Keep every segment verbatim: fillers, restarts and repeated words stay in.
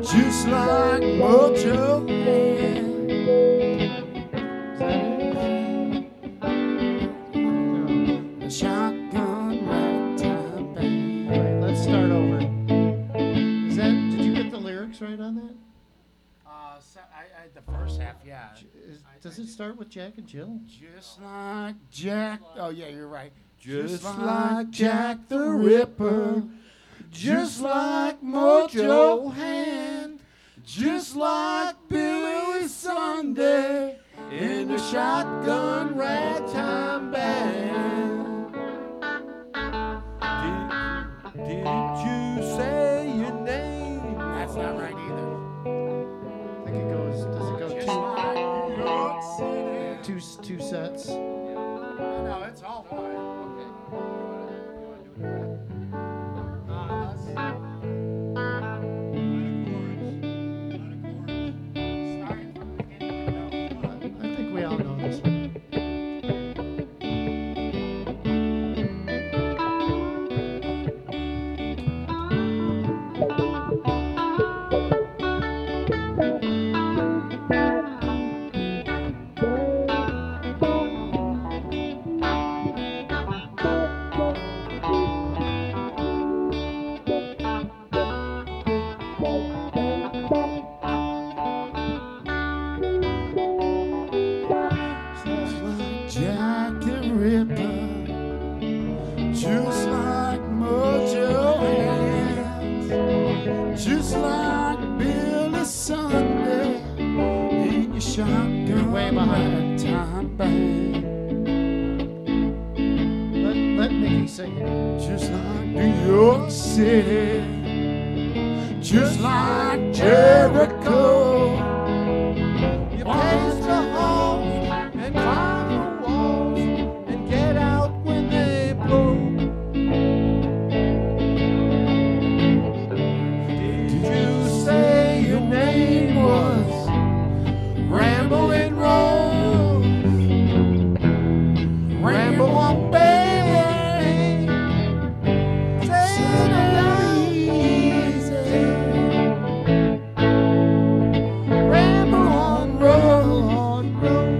just like Mojo Man. The shotgun ragtime band. All right, let's start over. Is that? Did you get the lyrics right on that? Uh, so I, I, the first half, yeah. Is, does it start with Jack and Jill? Just like Jack. Oh, yeah, you're right. Just like Jack the Ripper, just like Mojo Hand, just like Billy Sunday in the shotgun ragtime band. Did, did you say your name? That's not right either. I think it goes. Does it go Just two, like New York City. two, two sets? No, no, it's all one. I think we all know this one. Just like Jack the Ripper, just like Mojo Hands, just like Billy Sunday in your shotgun Way behind. ragtime band. Let, let Mickey sing it. Just like New York City, just like Jericho. You pace the halls and climb the walls and get out when they blow. Did you say your name was Ramblin' Rose? Ramble on, baby. Say it easy. Ramble on, roll on, roll.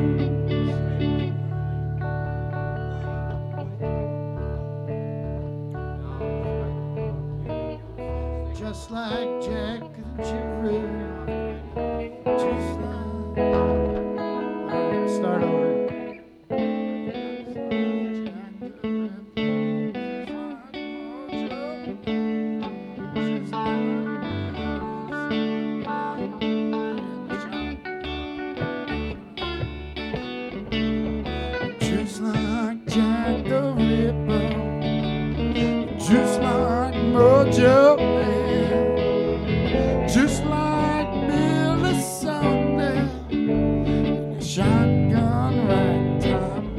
Just like Jack and Jill. Just like. All right, start over. Just like Jack the Ripper, just like Mojo Man, just like Billy Sunday, the shotgun ragtime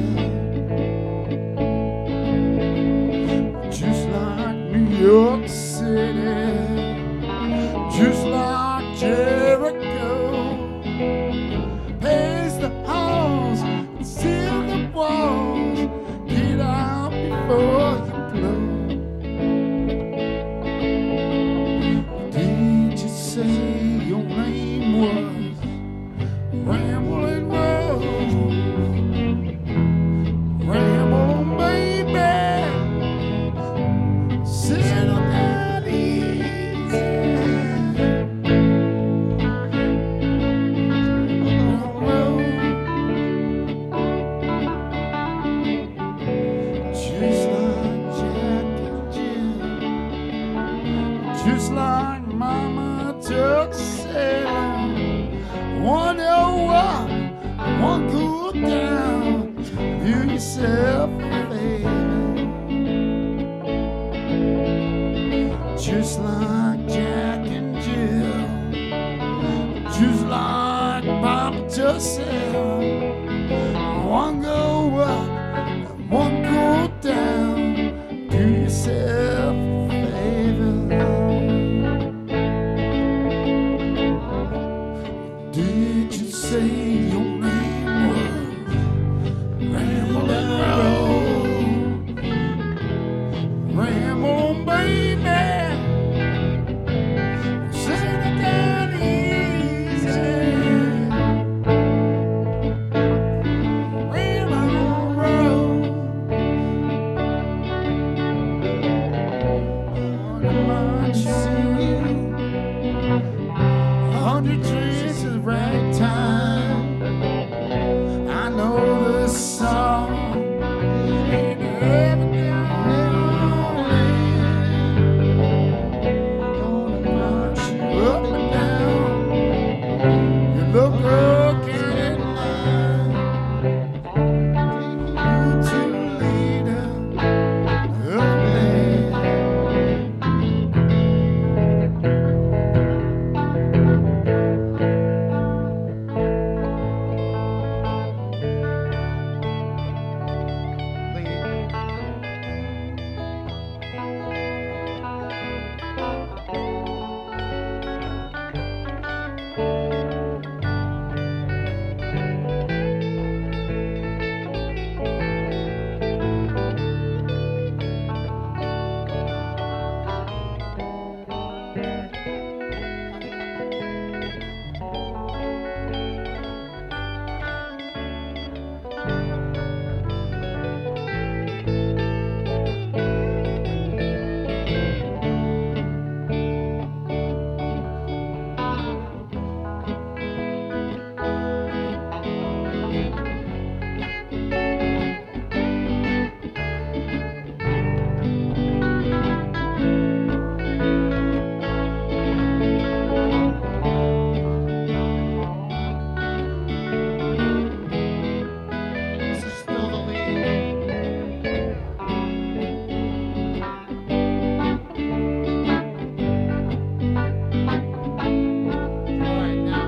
band. Just like New York City, just like Jericho. Pace the halls and seal the walls. Get out before you blow. Did you say your name was Ramblin' Rose? Ramble on, baby. Settle down easy. Just like Jack and Jill, just like Mama Tuck said, wonder what one cool down, do yourself a favor. Just like Jack and Jill, just like Papa Tuck said, one go up, one go down, do yourself a favor. Did you say your name was Ramblin' Rose? Ramble on, baby. Say it again. hundred trees of ragtime. I know this song ain't ever gonna end. Gonna march you up and down. You look again in line. You to leader of man. This is still the lead. All right, now.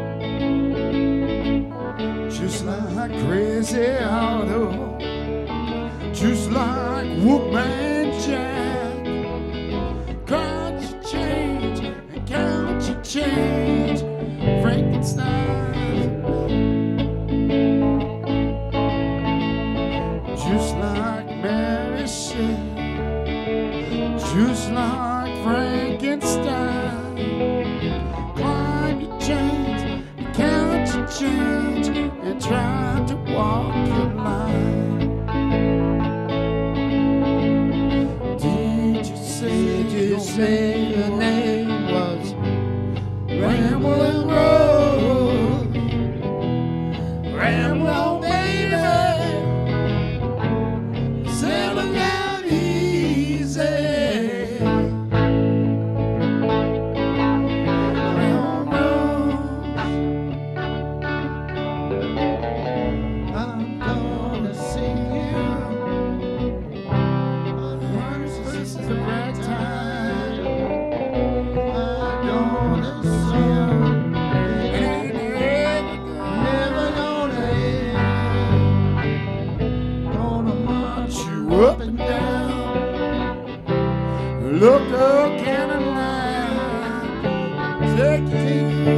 Just like Crazy Auto, just like Wolfman Jack. Count your change and count your change, Frankenstein. Just like Mary said, just like Frankenstein. Climb your chains and count your change and try to walk your line. Did you say, did you say your name was Ramblin' Road? Ramble, baby, settle down easy. I'm gonna sing you a hundred verses of ragtime. I'm gonna sing, ain't never, never gonna end. Gonna march you up and down. Look up Caroline, take you